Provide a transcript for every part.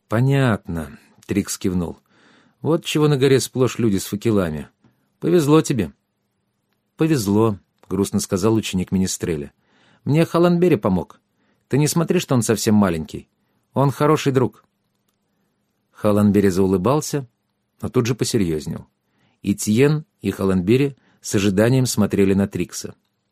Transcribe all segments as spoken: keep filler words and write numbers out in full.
«Понятно», — Трикс кивнул. «Вот чего на горе сплошь люди с факелами. Повезло тебе». «Повезло», — грустно сказал ученик Министреля. «Мне Халанбери помог. Ты не смотри, что он совсем маленький. Он хороший друг». Халанбери заулыбался, но тут же посерьезнел. И Тьен, и Халанбери с ожиданием смотрели на Трикса.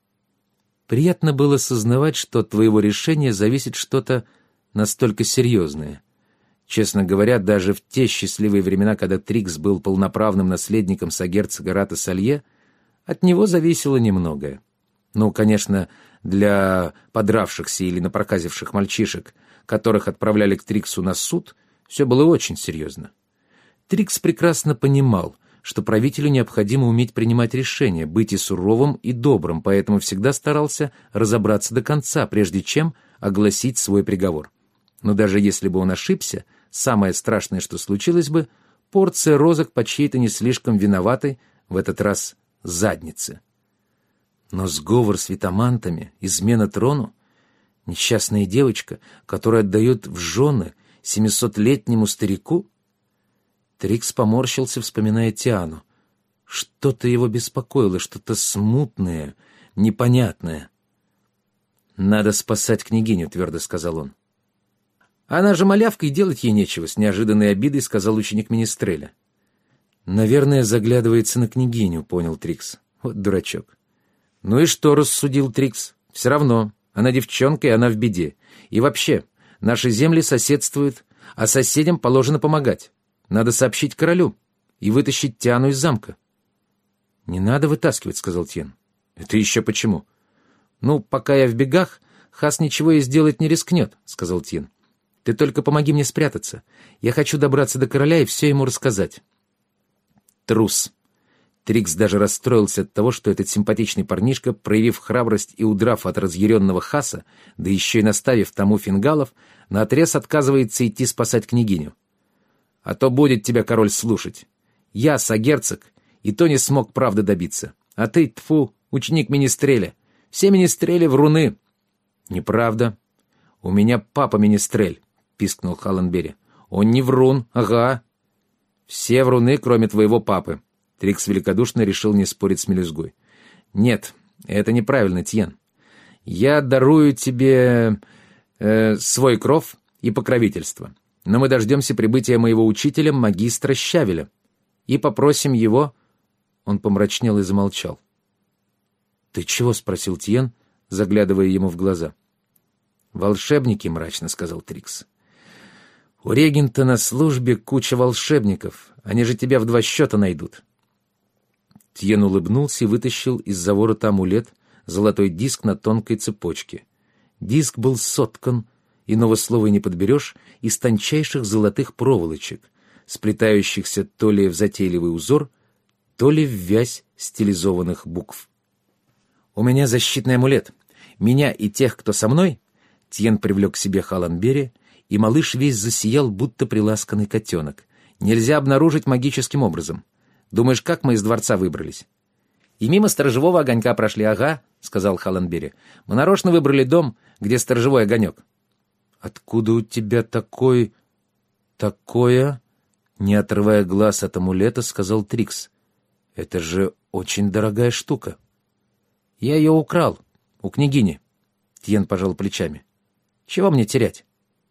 Приятно было сознавать, что от твоего решения зависит что-то настолько серьезное. Честно говоря, даже в те счастливые времена, когда Трикс был полноправным наследником сагерцога Рата Салье, от него зависело немногое. Ну, конечно, для подравшихся или напроказивших мальчишек, которых отправляли к Триксу на суд, все было очень серьезно. Трикс прекрасно понимал, что правителю необходимо уметь принимать решения, быть и суровым, и добрым, поэтому всегда старался разобраться до конца, прежде чем огласить свой приговор. Но даже если бы он ошибся, самое страшное, что случилось бы, порция розок по чьей-то не слишком виноватой, в этот раз заднице. Но сговор с витамантами, измена трону, несчастная девочка, которая отдает в жены семисотлетнему старику? Трикс поморщился, вспоминая Тиану. Что-то его беспокоило, что-то смутное, непонятное. «Надо спасать княгиню», — твердо сказал он. «Она же малявка, и делать ей нечего», — с неожиданной обидой сказал ученик Министреля. «Наверное, заглядывается на княгиню», — понял Трикс. Вот дурачок. «Ну и что?» — рассудил Трикс. «Все равно. Она девчонка, и она в беде. И вообще, наши земли соседствуют, а соседям положено помогать. Надо сообщить королю и вытащить Тиану из замка». «Не надо вытаскивать», — сказал Тьен. «Это еще почему?» «Ну, пока я в бегах, Хас ничего и сделать не рискнет», — сказал Тьен. «Ты только помоги мне спрятаться. Я хочу добраться до короля и все ему рассказать». Трус. Трикс даже расстроился от того, что этот симпатичный парнишка, проявив храбрость и удрав от разъяренного Хаса, да еще и наставив тому фингалов, наотрез отказывается идти спасать княгиню. «А то будет тебя король слушать. Я, сагерцог, и то не смог правды добиться. А ты, тфу, ученик Министреля. Все Министрели вруны». «Неправда. У меня папа Министрель», — пискнул Халанбери. «Он не врун, ага». «Все вруны, кроме твоего папы». Трикс великодушно решил не спорить с мелюзгой. «Нет, это неправильно, Тьен. Я дарую тебе э, свой кров и покровительство, но мы дождемся прибытия моего учителя, магистра Щавеля, и попросим его...» Он помрачнел и замолчал. «Ты чего?» — спросил Тьен, заглядывая ему в глаза. «Волшебники», — мрачно сказал Трикс. «У регента на службе куча волшебников. Они же тебя в два счета найдут». Тьен улыбнулся и вытащил из-за ворота амулет, золотой диск на тонкой цепочке. Диск был соткан, иного слова не подберешь, из тончайших золотых проволочек, сплетающихся то ли в затейливый узор, то ли в вязь стилизованных букв. «У меня защитный амулет. Меня и тех, кто со мной...» Тьен привлек к себе Халанбери, и малыш весь засиял, будто приласканный котенок. «Нельзя обнаружить магическим образом. Думаешь, как мы из дворца выбрались?» «И мимо сторожевого огонька прошли, ага», — сказал Халанбери. «Мы нарочно выбрали дом, где сторожевой огонек». «Откуда у тебя такой... такое?» Не отрывая глаз от амулета, сказал Трикс. «Это же очень дорогая штука». «Я ее украл. У княгини». Тьен пожал плечами. «Чего мне терять?»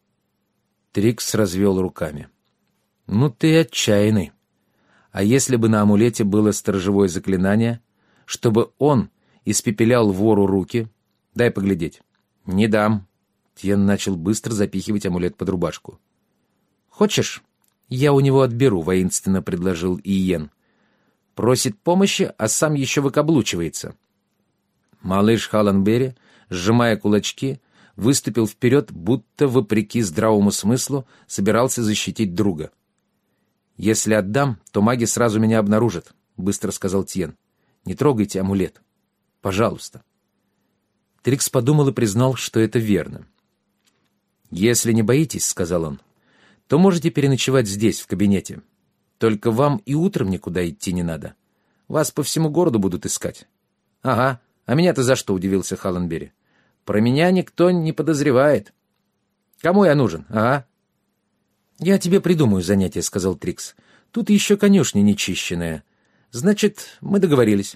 Трикс развел руками. «Ну ты отчаянный. А если бы на амулете было сторожевое заклинание, чтобы он испепелял вору руки? Дай поглядеть». «Не дам». Тьен начал быстро запихивать амулет под рубашку. «Хочешь, я у него отберу», — воинственно предложил Иен. «Просит помощи, а сам еще выкаблучивается». Малыш Халанбери, сжимая кулачки, выступил вперед, будто, вопреки здравому смыслу, собирался защитить друга. «Если отдам, то маги сразу меня обнаружат», — быстро сказал Тьен. «Не трогайте амулет. Пожалуйста». Трикс подумал и признал, что это верно. «Если не боитесь, — сказал он, — то можете переночевать здесь, в кабинете. Только вам и утром никуда идти не надо. Вас по всему городу будут искать». «Ага, а меня-то за что?» — удивился Халанбери. «Про меня никто не подозревает. Кому я нужен, ага?» «Я тебе придумаю занятие», — сказал Трикс. «Тут еще конюшня нечищенная. Значит, мы договорились».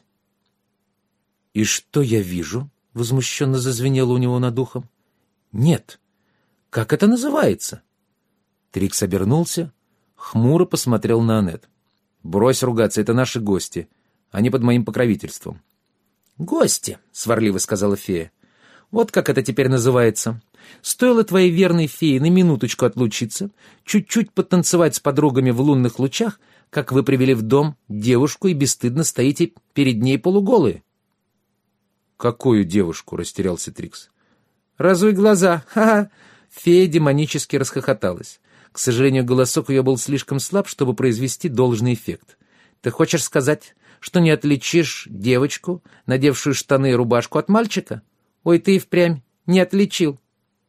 «И что я вижу?» — возмущенно зазвенело у него над ухом. «Нет. Как это называется?» Трикс обернулся, хмуро посмотрел на Аннет. «Брось ругаться, это наши гости. Они под моим покровительством». «Гости», — сварливо сказала фея. «Вот как это теперь называется. Стоило твоей верной фее на минуточку отлучиться, чуть-чуть потанцевать с подругами в лунных лучах, как вы привели в дом девушку и бесстыдно стоите перед ней полуголые». «Какую девушку?» — растерялся Трикс. «Разуй глаза! Ха-ха!» Фея демонически расхохоталась. К сожалению, голосок ее был слишком слаб, чтобы произвести должный эффект. «Ты хочешь сказать, что не отличишь девочку, надевшую штаны и рубашку, от мальчика? Ой, ты и впрямь не отличил!»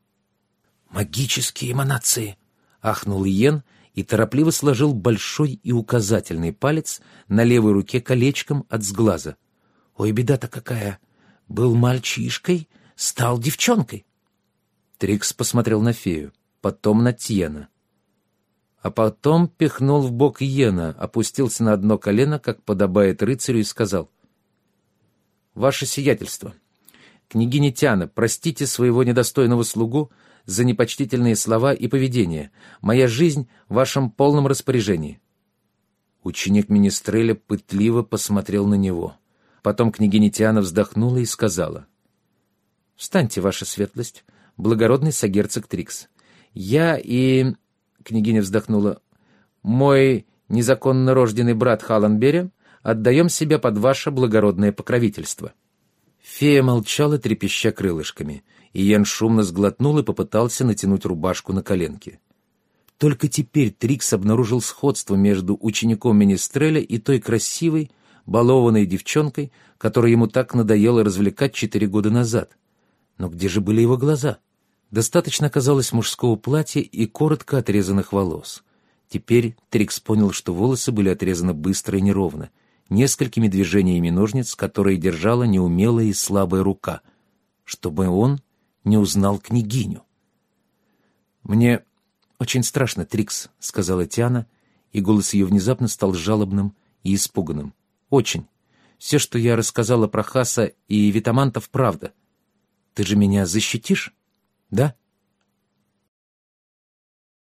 «Магические эманации!» — ахнул Иен и торопливо сложил большой и указательный палец на левой руке колечком от сглаза. «Ой, беда-то какая! Был мальчишкой, стал девчонкой!» Трикс посмотрел на фею, потом на Тьена. А потом пихнул в бок Иена, опустился на одно колено, как подобает рыцарю, и сказал: «Ваше сиятельство, княгиня Тиана, простите своего недостойного слугу за непочтительные слова и поведение. Моя жизнь в вашем полном распоряжении». Ученик Министреля пытливо посмотрел на него. Потом княгиня Тиана вздохнула и сказала: «Встаньте, ваша светлость, благородный сагерцог Трикс. Я и...» Княгиня вздохнула. «Мой незаконно рожденный брат Халанбери отдаем себя под ваше благородное покровительство». Фея молчала, трепеща крылышками, и Иен шумно сглотнул и попытался натянуть рубашку на коленки. Только теперь Трикс обнаружил сходство между учеником Министреля и той красивой, балованной девчонкой, которую ему так надоело развлекать четыре года назад. Но где же были его глаза? Достаточно оказалось мужского платья и коротко отрезанных волос. Теперь Трикс понял, что волосы были отрезаны быстро и неровно, несколькими движениями ножниц, которые держала неумелая и слабая рука, чтобы он не узнал княгиню. «Мне очень страшно, Трикс», — сказала Тиана, и голос ее внезапно стал жалобным и испуганным. «Очень. Все, что я рассказала про Хаса и Витамантов, правда. Ты же меня защитишь, да?»